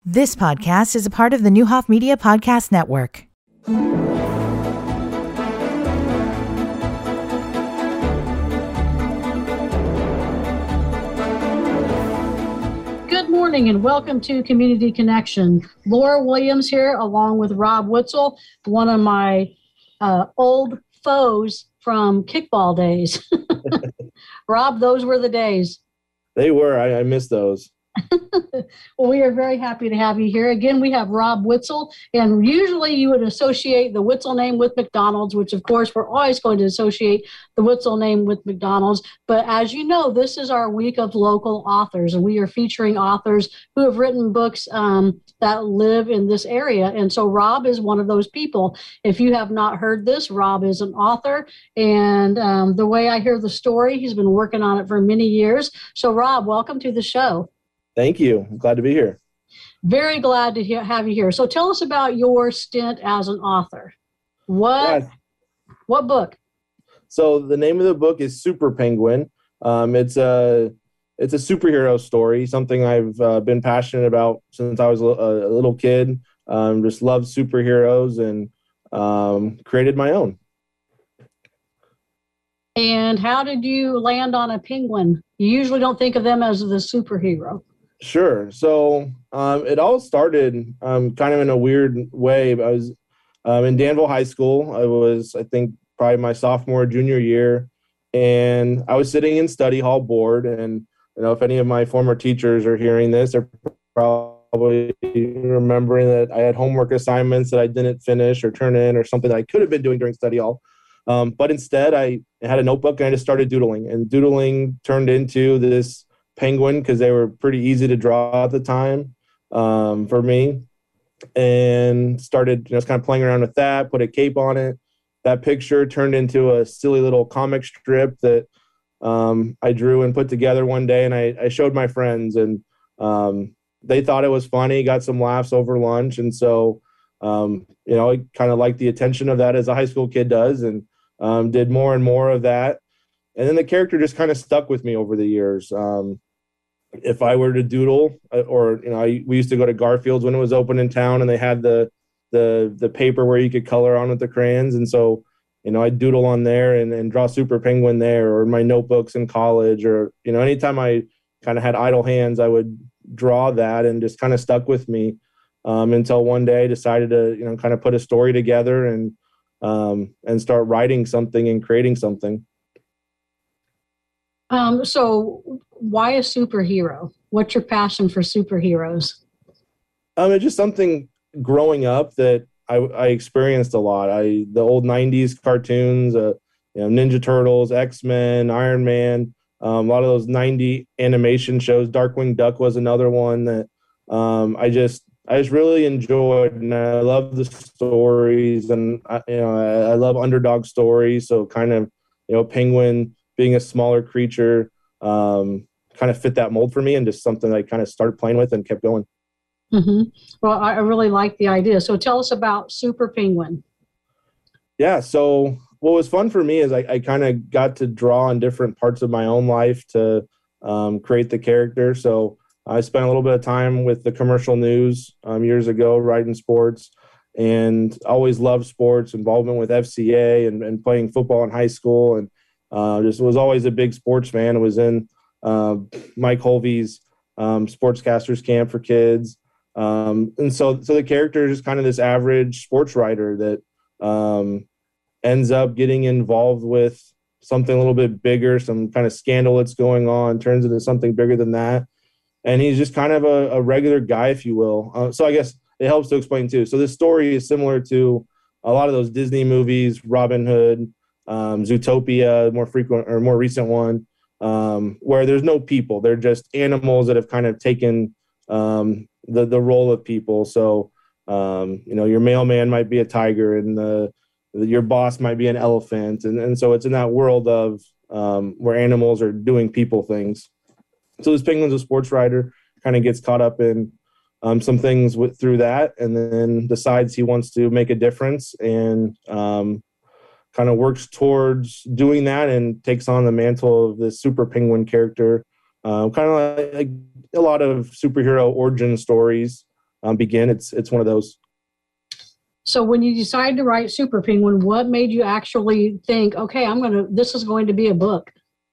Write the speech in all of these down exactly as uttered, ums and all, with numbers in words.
This podcast is a part of the Newhoff Media Podcast Network. Good morning and welcome to Community Connection. Laura Williams here along with Rob Witzel, one of my uh, old foes from kickball days. Rob, those were the days. They were. I, I miss those. Well, we are very happy to have you here. Again, we have Rob Witzel, and usually you would associate the Witzel name with McDonald's, which of course we're always going to associate the Witzel name with McDonald's. But as you know, this is our week of local authors, and we are featuring authors who have written books um, that live in this area. And so Rob is one of those people. If you have not heard this, Rob is an author, and um, the way I hear the story, he's been working on it for many years. So Rob, welcome to the show. Thank you. I'm glad to be here. Very glad to hear, have you here. So tell us about your stint as an author. What, yeah. what book? So the name of the book is Super Penguin. Um, it's a it's a superhero story, something I've uh, been passionate about since I was a, a little kid. Um, just loved superheroes and um, created my own. And how did you land on a penguin? You usually don't think of them as the superhero. Sure. So um, it all started um, kind of in a weird way. I was um, in Danville High School. I was, I think, probably my sophomore, junior year. And I was sitting in study hall bored. And, you know, if any of my former teachers are hearing this, they're probably remembering that I had homework assignments that I didn't finish or turn in or something that I could have been doing during study hall. Um, but instead, I had a notebook and I just started doodling. And doodling turned into this penguin because they were pretty easy to draw at the time um, for me, and started you know, just kind of playing around with that, put a cape on it. That picture turned into a silly little comic strip that um, I drew and put together one day, and I, I showed my friends, and um, they thought it was funny, got some laughs over lunch, and so um, you know, I kind of liked the attention of that as a high school kid does, and um, did more and more of that. And then the character just kind of stuck with me over the years. Um, if I were to doodle, or, you know, I, we used to go to Garfield's when it was open in town, and they had the, the, the paper where you could color on with the crayons. And so, you know, I'd doodle on there and, and draw Super Penguin there, or my notebooks in college, or, you know, anytime I kind of had idle hands, I would draw that, and just kind of stuck with me um, until one day I decided to, you know, kind of put a story together and, um, and start writing something and creating something. Um, so why a superhero? What's your passion for superheroes? Um, it's just something growing up that I, I experienced a lot. I the old nineties cartoons, uh, you know, Ninja Turtles, X-Men, Iron Man, um, a lot of those ninety animation shows. Darkwing Duck was another one that um, I just I just really enjoyed, and I love the stories, and I, you know I, I love underdog stories. So kind of you know Penguin being a smaller creature um, kind of fit that mold for me, and just something I kind of started playing with and kept going. Mm-hmm. Well, I really like the idea. So tell us about Super Penguin. Yeah. So what was fun for me is I, I kind of got to draw on different parts of my own life to um, create the character. So I spent a little bit of time with the commercial news um, years ago, writing sports, and always loved sports, involvement with F C A and, and playing football in high school. And Uh, just was always a big sports fan. I was in uh, Mike Holvey's um, sportscasters camp for kids. Um, and so, so the character is kind of this average sports writer that um, ends up getting involved with something a little bit bigger, some kind of scandal that's going on, turns into something bigger than that. And he's just kind of a, a regular guy, if you will. Uh, so I guess it helps to explain too. So this story is similar to a lot of those Disney movies, Robin Hood, Um, Zootopia, more frequent or more recent one, um, where there's no people. They're just animals that have kind of taken um, the the role of people. So, um, you know, your mailman might be a tiger, and the, the your boss might be an elephant, and and so it's in that world of um, where animals are doing people things. So this penguin's a sports writer, kind of gets caught up in um, some things with, through that, and then decides he wants to make a difference, and um, kind of works towards doing that, and takes on the mantle of this Super Penguin character, uh, kind of like, like a lot of superhero origin stories. um, begin. It's it's one of those. So when you decided to write Super Penguin, what made you actually think, okay, I'm going to, this is going to be a book?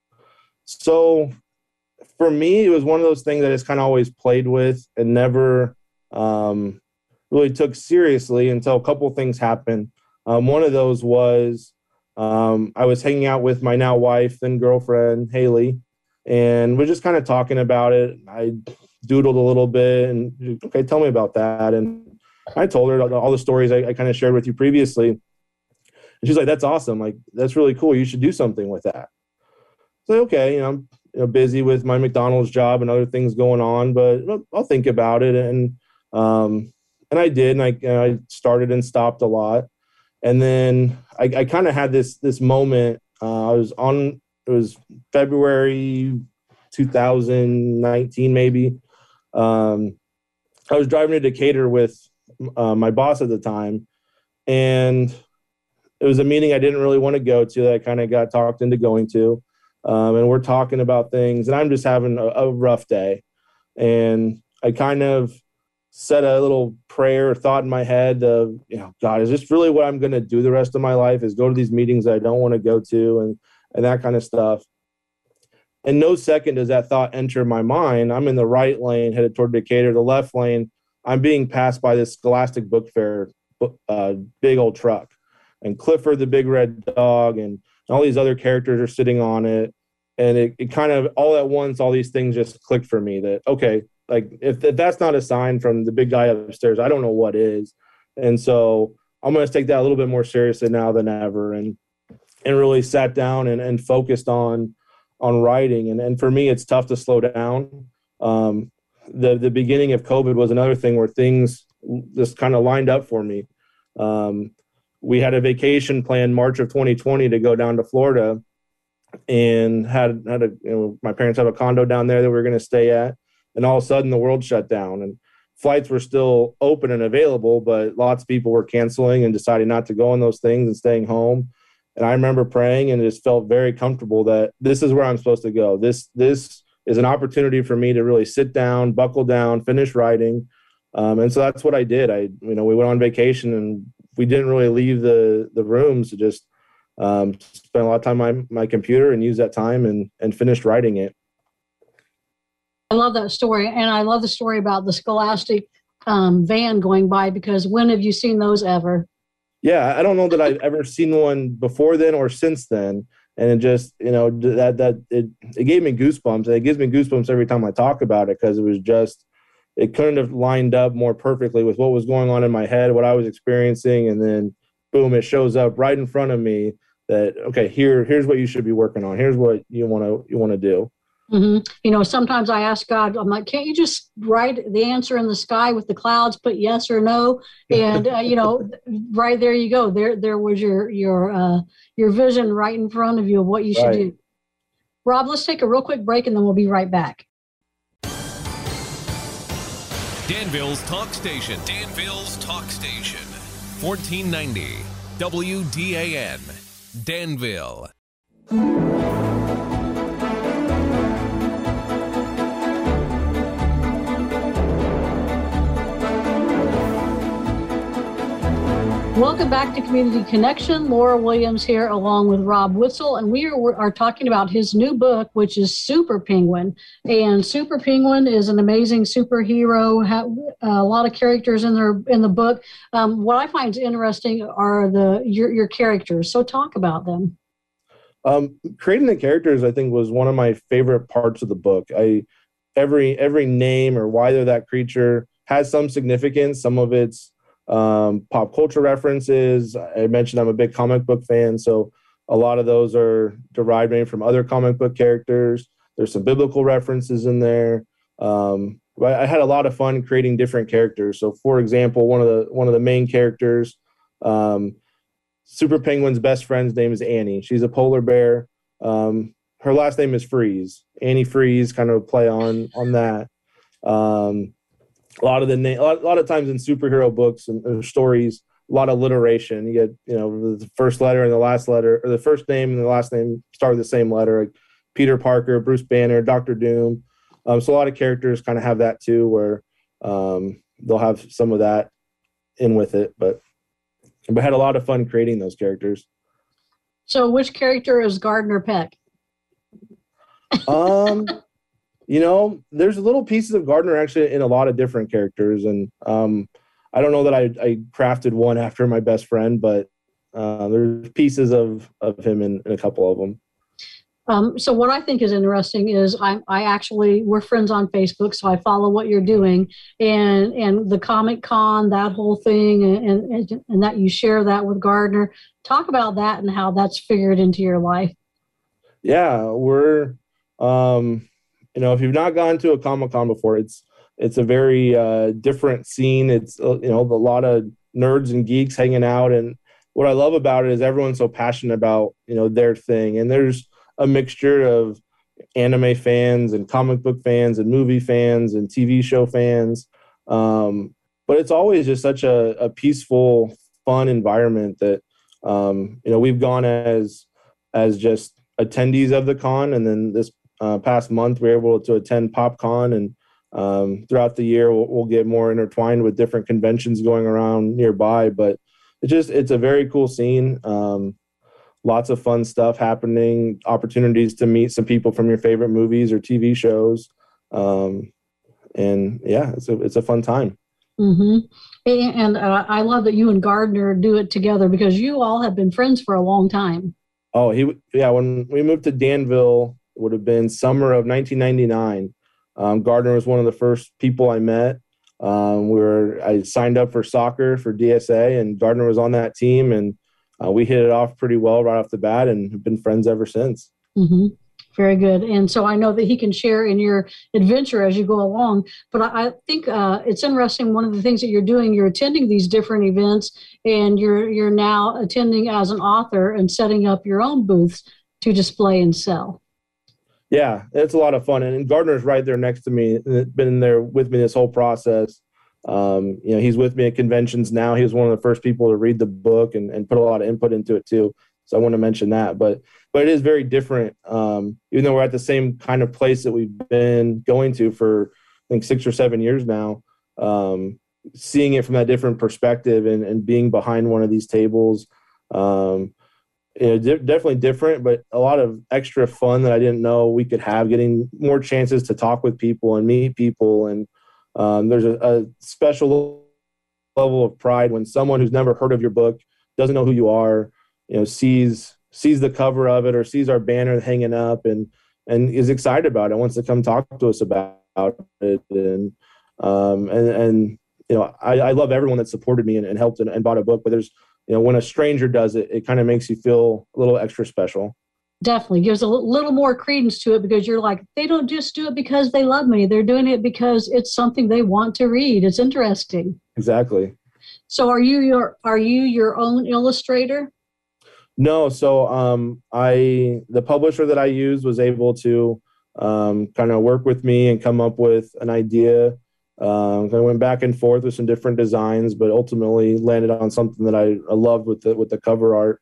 So for me, it was one of those things that I just kind of always played with and never um, really took seriously until a couple of things happened. Um, one of those was um, I was hanging out with my now wife and girlfriend, Haley, and we're just kind of talking about it. I doodled a little bit and, okay, tell me about that. And I told her all the stories I, I kind of shared with you previously. And she's like, that's awesome. Like, that's really cool. You should do something with that. So, okay, you know, I'm you know, busy with my McDonald's job and other things going on, but I'll think about it. And, um, and I did, and I, and I started and stopped a lot. And then I, I kind of had this, this moment. Uh, I was on, it was February two thousand nineteen, maybe. Um, I was driving to Decatur with uh, my boss at the time, and it was a meeting I didn't really want to go to that I kind of got talked into going to. Um, and we're talking about things, and I'm just having a, a rough day. And I kind of said a little prayer or thought in my head of, you know, God, is this really what I'm going to do the rest of my life, is go to these meetings that I don't want to go to, and, and that kind of stuff. And no second does that thought enter my mind. I'm in the right lane headed toward Decatur. The left lane, I'm being passed by this Scholastic Book Fair uh, big old truck. And Clifford the big red dog and all these other characters are sitting on it. And it, it kind of all at once, all these things just clicked for me that, okay, like if, if that's not a sign from the big guy upstairs, I don't know what is. And so I'm going to take that a little bit more seriously now than ever, and and really sat down and, and focused on on writing. And, and for me, it's tough to slow down. Um, the, the beginning of COVID was another thing where things just kind of lined up for me. Um, we had a vacation planned March of twenty twenty to go down to Florida, and had, had a, you know, my parents have a condo down there that we were going to stay at. And all of a sudden the world shut down, and flights were still open and available, but lots of people were canceling and deciding not to go on those things and staying home. And I remember praying, and it just felt very comfortable that this is where I'm supposed to go. This, this is an opportunity for me to really sit down, buckle down, finish writing. Um, and so that's what I did. I, you know, we went on vacation, and we didn't really leave the, the rooms to just um, spend a lot of time on my, my computer and use that time and, and finished writing it. I love that story. And I love the story about the Scholastic um, van going by, because when have you seen those ever? Yeah, I don't know that I've ever seen one before then or since then. And it just, you know, that, that it, it gave me goosebumps. And it gives me goosebumps every time I talk about it, because it was just, it couldn't have lined up more perfectly with what was going on in my head, what I was experiencing. And then boom, it shows up right in front of me that, okay, here, here's what you should be working on. Here's what you want to, you want to do. Mm-hmm. You know, sometimes I ask God, I'm like, can't you just write the answer in the sky with the clouds, put yes or no? And, uh, you know, right there you go. There, there was your, your, uh, your vision right in front of you of what you should Right. do. Rob, let's take a real quick break, and then we'll be right back. Danville's Talk Station. Danville's Talk Station. fourteen ninety W D A N. Danville. Welcome back to Community Connection. Laura Williams here along with Rob Witzel, and we are, are talking about his new book, which is Super Penguin. And Super Penguin is an amazing superhero, ha- a lot of characters in their in the book. Um, what I find interesting are the your, your characters. So talk about them. Um, creating the characters, I think, was one of my favorite parts of the book. I every every name or why they're that creature has some significance. Some of it's um, pop culture references. I mentioned I'm a big comic book fan, so a lot of those are derived maybe from other comic book characters. There's some biblical references in there. Um, but I had a lot of fun creating different characters. So, for example, one of the one of the main characters, um, Super Penguin's best friend's name is Annie. She's a polar bear. Um, her last name is Freeze. Annie Freeze, kind of a play on on that. Um, a lot of the na- a, lot, a lot of times in superhero books and, and stories, a lot of alliteration. You get, you know, the first letter and the last letter, or the first name and the last name start with the same letter. Like Peter Parker, Bruce Banner, Doctor Doom. Um, so a lot of characters kind of have that too, where um, they'll have some of that in with it, but but had a lot of fun creating those characters. So which character is Gardner Peck? Um, you know, there's little pieces of Gardner actually in a lot of different characters, and um, I don't know that I, I crafted one after my best friend, but uh, there's pieces of of him in, in a couple of them. Um, so what I think is interesting is I, I actually, we're friends on Facebook, so I follow what you're doing, and and the Comic Con, that whole thing, and, and and that you share that with Gardner. Talk about that and how that's figured into your life. Yeah, we're, um, you know, if you've not gone to a Comic Con before, it's it's a very uh, different scene. It's, uh, you know, a lot of nerds and geeks hanging out, and what I love about it is everyone's so passionate about, you know, their thing, and there's a mixture of anime fans and comic book fans and movie fans and T V show fans. Um, but it's always just such a, a peaceful, fun environment that, um, you know, we've gone as, as just attendees of the con. And then this uh, past month, we were able to attend PopCon, and um, throughout the year, we'll, we'll get more intertwined with different conventions going around nearby. But it's just, it's a very cool scene. Um, Lots of fun stuff happening, opportunities to meet some people from your favorite movies or T V shows. Um, and yeah, it's a, it's a fun time. Mm-hmm. And uh, I love that you and Gardner do it together, because you all have been friends for a long time. Oh, he, yeah, when we moved to Danville, it would have been summer of nineteen ninety-nine. Um, Gardner was one of the first people I met. Um, we were, I signed up for soccer for D S A, and Gardner was on that team, and Uh, we hit it off pretty well right off the bat, and have been friends ever since. Mm-hmm. Very good. And so I know that he can share in your adventure as you go along. But I, I think uh, it's interesting. One of the things that you're doing, you're attending these different events, and you're you're now attending as an author and setting up your own booths to display and sell. Yeah, it's a lot of fun. And Gardner's right there next to me, been there with me this whole process. Um, you know, he's with me at conventions now. He was one of the first people to read the book and, and put a lot of input into it too. So I want to mention that, but, but it is very different. Um, even though we're at the same kind of place that we've been going to for, I think, six or seven years now, um, seeing it from that different perspective and, and being behind one of these tables, um, you know, di- definitely different, but a lot of extra fun that I didn't know we could have, getting more chances to talk with people and meet people. And, Um, there's a, a special level of pride when someone who's never heard of your book, doesn't know who you are, you know, sees sees the cover of it or sees our banner hanging up and and is excited about it, wants to come talk to us about it. And um, and and you know, I, I love everyone that supported me and, and helped and, and bought a book. But there's, you know, when a stranger does it, it kind of makes you feel a little extra special. Definitely gives a little more credence to it, because you're like, they don't just do it because they love me. They're doing it because it's something they want to read. It's interesting. Exactly. So are you your are you your own illustrator? No. So um, I the publisher that I used was able to um, kind of work with me and come up with an idea. Um, I went back and forth with some different designs, but ultimately landed on something that I, I loved with the with the cover art.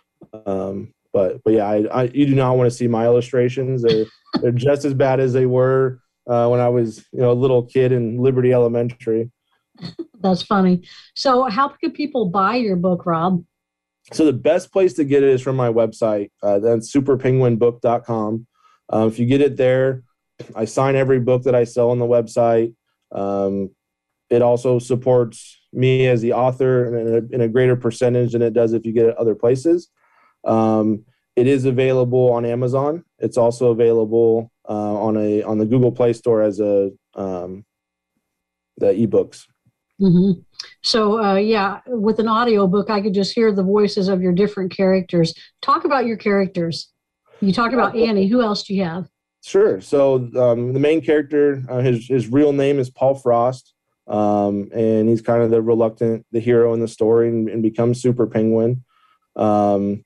Um, But but yeah, I, I you do not want to see my illustrations. They're they're just as bad as they were uh, when I was, you know, a little kid in Liberty Elementary. That's funny. So how can people buy your book, Rob? So the best place to get it is from my website. Uh, that's super penguin book dot com. Um, if you get it there, I sign every book that I sell on the website. Um, it also supports me as the author in a, in a greater percentage than it does if you get it other places. Um, it is available on Amazon. It's also available uh, on a on the Google Play Store as a um, the ebooks. Mm-hmm. So uh, yeah, with an audio book, I could just hear the voices of your different characters. Talk about your characters. You talked about Annie. Who else do you have? Sure. So um, the main character, uh, his his real name is Paul Frost, um, and he's kind of the reluctant, the hero in the story, and, and becomes Super Penguin. Um,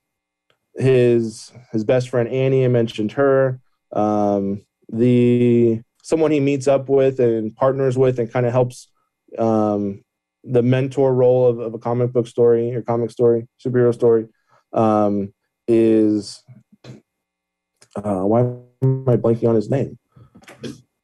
his his best friend Annie, I mentioned her. Um, the someone he meets up with and partners with, and kind of helps um, the mentor role of, of a comic book story or comic story, superhero story, um, is uh, why am I blanking on his name?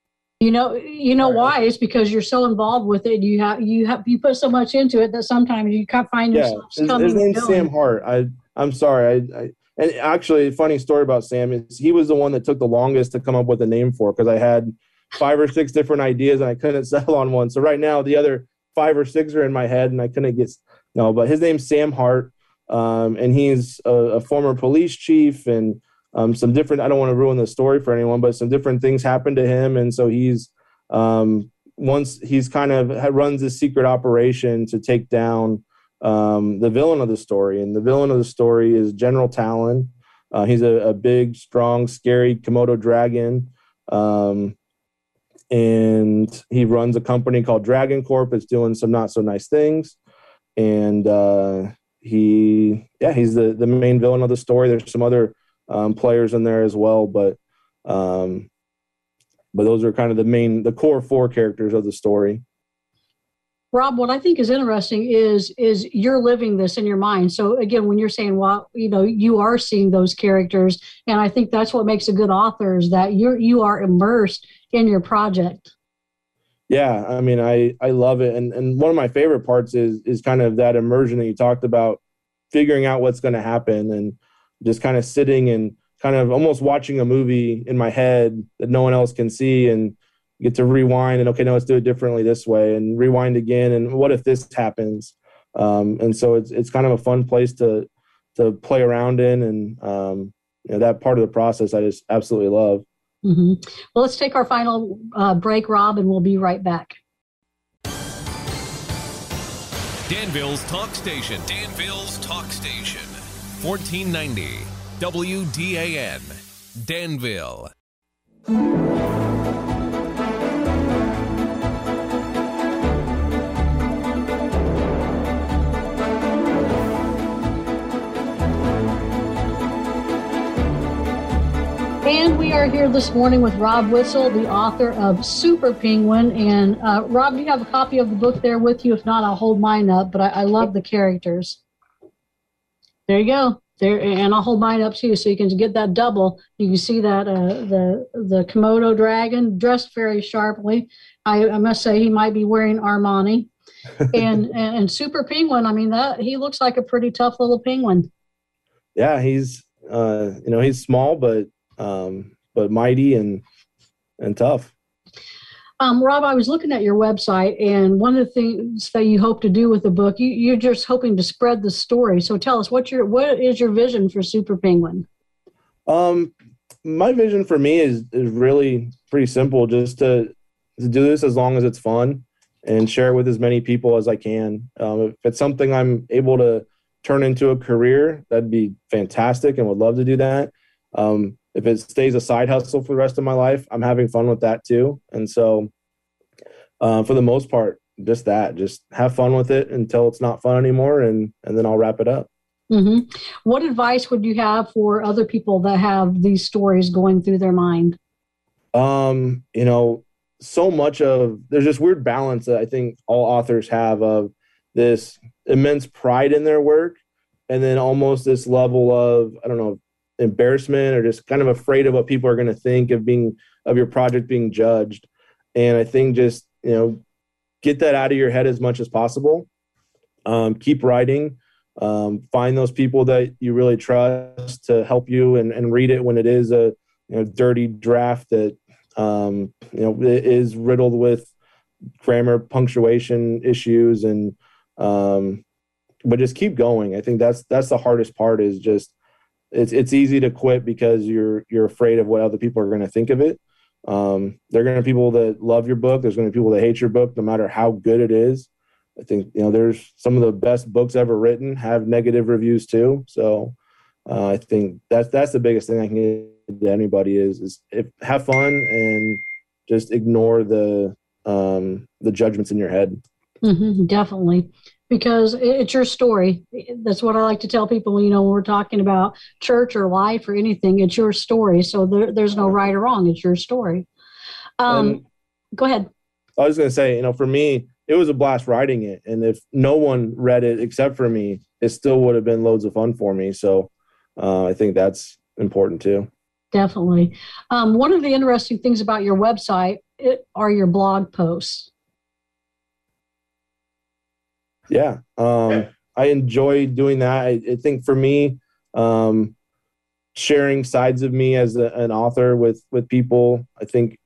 You know, you know why? It's because you're so involved with it. You have you have you put so much into it that sometimes you can't find Yeah, yourself his, coming. his and name's going. Sam Hart. I I'm sorry. I, I and actually, funny story about Sam is he was the one that took the longest to come up with a name for, because I had five or six different ideas and I couldn't settle on one. So right now, the other five or six are in my head and I couldn't get no. But his name's Sam Hart, um, and he's a, a former police chief and. Um, some different, I don't want to ruin the story for anyone, but some different things happened to him. And so he's, um, once he's kind of runs this secret operation to take down um, the villain of the story. And the villain of the story is General Talon. Uh, he's a, a big, strong, scary Komodo dragon. Um, and he runs a company called Dragon Corp. It's doing some not so nice things. And uh, he, yeah, he's the, the main villain of the story. There's some other Um, players in there as well, but um, but those are kind of the main, the core four characters of the story. Rob, what I think is interesting is is you're living this in your mind. So again, when you're saying, well, you know, you are seeing those characters, and I think that's what makes a good author is that you're you are immersed in your project. Yeah, I mean, I I love it, and and one of my favorite parts is is kind of that immersion that you talked about, figuring out what's going to happen and just kind of sitting and kind of almost watching a movie in my head that no one else can see, and get to rewind and, okay, no, let's do it differently this way, and rewind again. And what if this happens? Um, and so it's, it's kind of a fun place to, to play around in. And, um, you know, that part of the process, I just absolutely love. Mm-hmm. Well, let's take our final uh, break, Rob, and we'll be right back. Danville's Talk Station. Danville's Talk Station. fourteen ninety W D A N, Danville. And we are here this morning with Rob Whitsell, the author of Super Penguin. And uh, Rob, do you have a copy of the book there with you? If not, I'll hold mine up, but I, I love the characters. There you go. There, and I'll hold mine up too, so you can get that double. You can see that uh, the the Komodo dragon dressed very sharply. I, I must say he might be wearing Armani, and, and and Super Penguin. I mean that he looks like a pretty tough little penguin. Yeah, he's uh, you know he's small but um, but mighty and and tough. Um, Rob, I was looking at your website, and one of the things that you hope to do with the book, you, you're just hoping to spread the story. So tell us, what's your what is your vision for Super Penguin? Um, my vision for me is is really pretty simple, just to, to do this as long as it's fun and share it with as many people as I can. Um, if it's something I'm able to turn into a career, that'd be fantastic and would love to do that. Um, If it stays a side hustle for the rest of my life, I'm having fun with that too. And so uh, for the most part, just that, just have fun with it until it's not fun anymore. And, and then I'll wrap it up. Mm-hmm. What advice would you have for other people that have these stories going through their mind? Um, you know, so much of, there's this weird balance that I think all authors have of this immense pride in their work. And then almost this level of, I don't know, embarrassment or just kind of afraid of what people are going to think of being of your project being judged. And I think just, you know, get that out of your head as much as possible. Um, keep writing, um, find those people that you really trust to help you and, and read it when it is a you know dirty draft that um, you know is riddled with grammar, punctuation issues, and um, but just keep going. I think that's that's the hardest part is just It's it's easy to quit because you're you're afraid of what other people are going to think of it. Um, there are going to be people that love your book. There's going to be people that hate your book, no matter how good it is. I think you know there's some of the best books ever written have negative reviews too. So uh, I think that's that's the biggest thing I can give to anybody is is if, have fun and just ignore the um, the judgments in your head. Mm-hmm, definitely. Because it's your story. That's what I like to tell people, you know, when we're talking about church or life or anything, it's your story. So there, there's no right or wrong. It's your story. Um, um, go ahead. I was going to say, you know, for me, it was a blast writing it. And if no one read it except for me, it still would have been loads of fun for me. So uh, I think that's important too. Definitely. Um, one of the interesting things about your website it, are your blog posts? Yeah, um, I enjoy doing that. I, I think for me, um, sharing sides of me as a, an author with with people, I think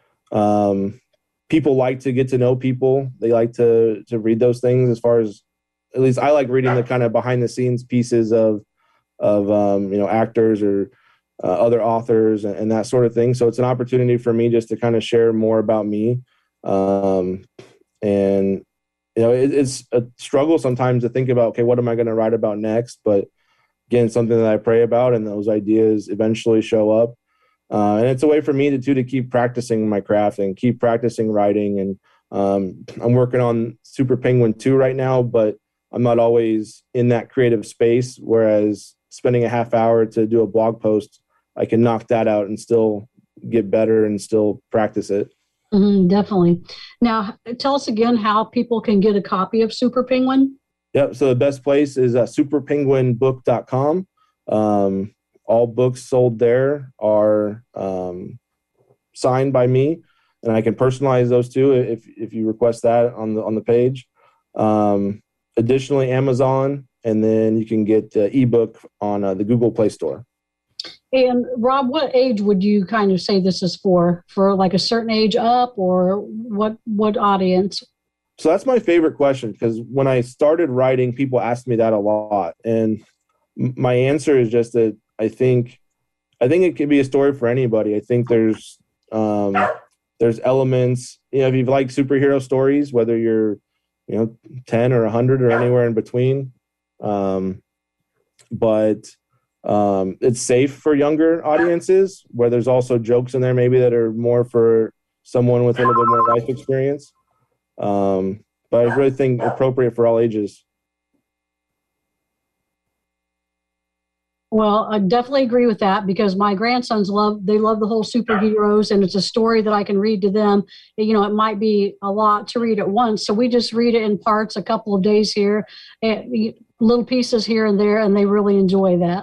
um, people like to get to know people. They like to to read those things. As far as, at least I like reading the kind of behind the scenes pieces of of um, you know, actors or uh, other authors and, and that sort of thing. So it's an opportunity for me just to kind of share more about me. Um, and you know, it, it's a struggle sometimes to think about, okay, what am I going to write about next? But again, something that I pray about, and those ideas eventually show up. Uh, and it's a way for me to, too, to keep practicing my craft and keep practicing writing. And um, I'm working on Super Penguin two right now, but I'm not always in that creative space. Whereas spending a half hour to do a blog post, I can knock that out and still get better and still practice it. Mm-hmm, definitely. Now, tell us again how people can get a copy of Super Penguin. Yep. So the best place is uh, super penguin book dot com. Um, all books sold there are um, signed by me, and I can personalize those too if if you request that on the on the page. Um, additionally, Amazon, and then you can get uh, ebook on uh, the Google Play Store. And Rob, what age would you kind of say this is for? For like a certain age up, or what what audience? So that's my favorite question, because when I started writing, people asked me that a lot. And my answer is just that I think I think it could be a story for anybody. I think there's um, there's elements, you know, if you like superhero stories, whether you're, you know, ten or one hundred or anywhere in between. Um, but um, it's safe for younger audiences, where there's also jokes in there maybe that are more for someone with a little bit more life experience. Um, but I really think appropriate for all ages. Well, I definitely agree with that, because my grandsons love, they love the whole superheroes, and it's a story that I can read to them. You know, it might be a lot to read at once. So we just read it in parts, a couple of days here, and little pieces here and there, and they really enjoy that.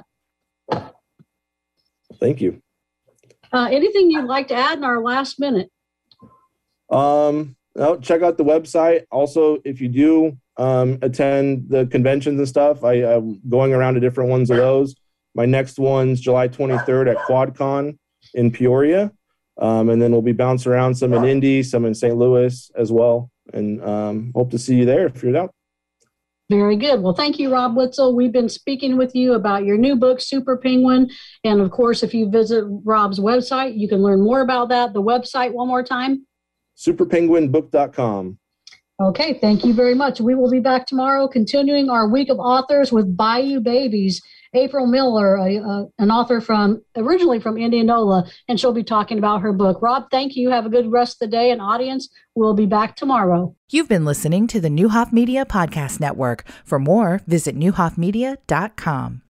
Thank you. Uh, anything you'd like to add in our last minute? Um, well, check out the website. Also, if you do um, attend the conventions and stuff, I, I'm going around to different ones of those. My next one's July twenty-third at QuadCon in Peoria. Um, and then we'll be bouncing around some in Indy, some in Saint Louis as well. And um, hope to see you there if you're out. Very good. Well, thank you, Rob Witzel. We've been speaking with you about your new book, Super Penguin. And of course, if you visit Rob's website, you can learn more about that. The website one more time. super penguin book dot com. Okay, thank you very much. We will be back tomorrow, continuing our week of authors with Bayou Babies. April Miller, a, a, an author from originally from Indianola, and she'll be talking about her book. Rob, thank you. Have a good rest of the day, and audience, we'll be back tomorrow. You've been listening to the Neuhoff Media Podcast Network. For more, visit neuhoff media dot com.